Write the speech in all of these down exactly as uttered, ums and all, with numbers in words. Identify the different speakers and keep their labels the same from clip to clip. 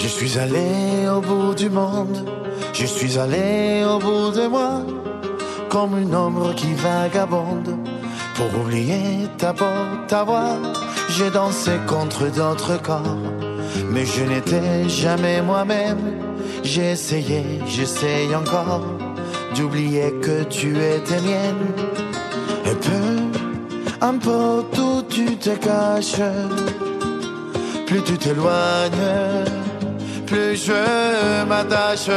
Speaker 1: suis allé au bout du monde, je suis allé au bout de moi, comme une ombre qui vagabonde, pour oublier ta peau, ta voix. J'ai dansé contre d'autres corps, mais je n'étais jamais moi-même. J'ai essayé, j'essaye encore, d'oublier que tu étais mienne. Et peu importe où tu te caches, plus tu t'éloignes, plus je m'attache.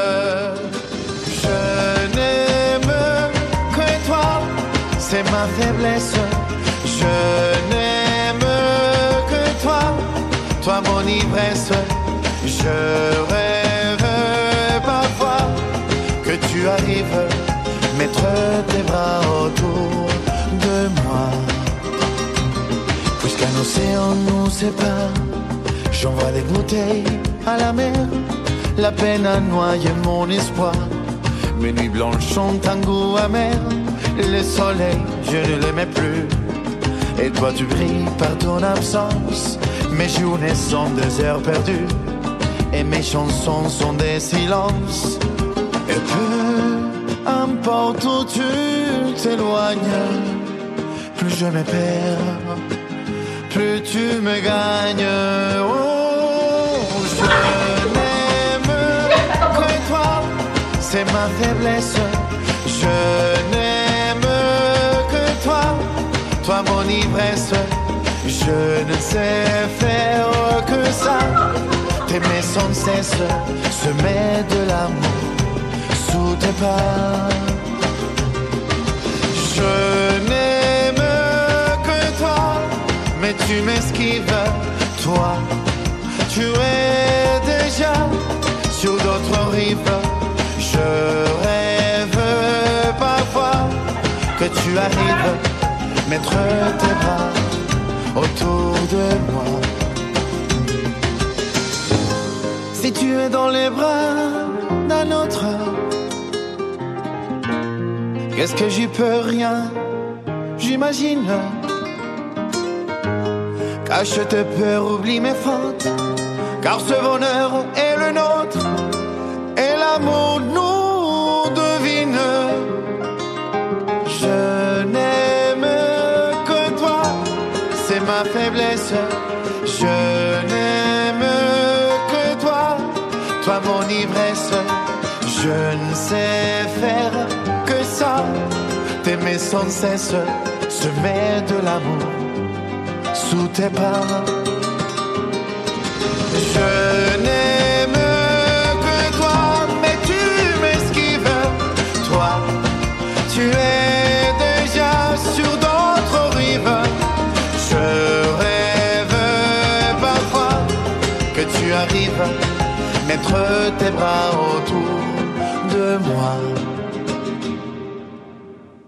Speaker 1: Je n'aime que toi, c'est ma faiblesse. Je n'aime que toi, toi mon ivresse. Je rêve parfois que tu arrives, mettre tes bras autour de moi. Puisqu'un océan nous sépare, j'envoie des bouteilles à la mer. La peine a noyé mon espoir. Mes nuits blanches ont un goût amer. Le soleil, je ne l'aimais plus. Et toi tu brilles par ton absence. Mes journées sont des heures perdues, et mes chansons sont des silences. Et peu importe où tu t'éloignes, plus je me perds, plus tu me gagnes. Oh, je n'aime que toi, c'est ma faiblesse. Je n'aime que toi, toi mon ivresse. Je ne sais faire que ça, t'aimer sans cesse, semer de l'amour sous tes pas. Je n'aime que toi, mais tu m'esquives. Toi, tu es déjà sur d'autres rives. Je rêve parfois que tu arrives, mettre tes bras autour de moi. Si tu es dans les bras d'un autre, qu'est-ce que j'y peux rien, j'imagine. Cache tes peurs, oublie mes fautes, car ce bonheur est le nôtre, et l'amour nous devine. Je n'aime que toi, c'est ma faiblesse. Je n'aime que toi, toi mon ivresse. Je ne sais faire que ça, t'aimer sans cesse, semer de l'amour sous tes pas. Je n'aime que toi, mais tu m'esquives. Toi, tu es déjà sur d'autres rives. Je rêve parfois que tu arrives, mettre tes bras autour de moi.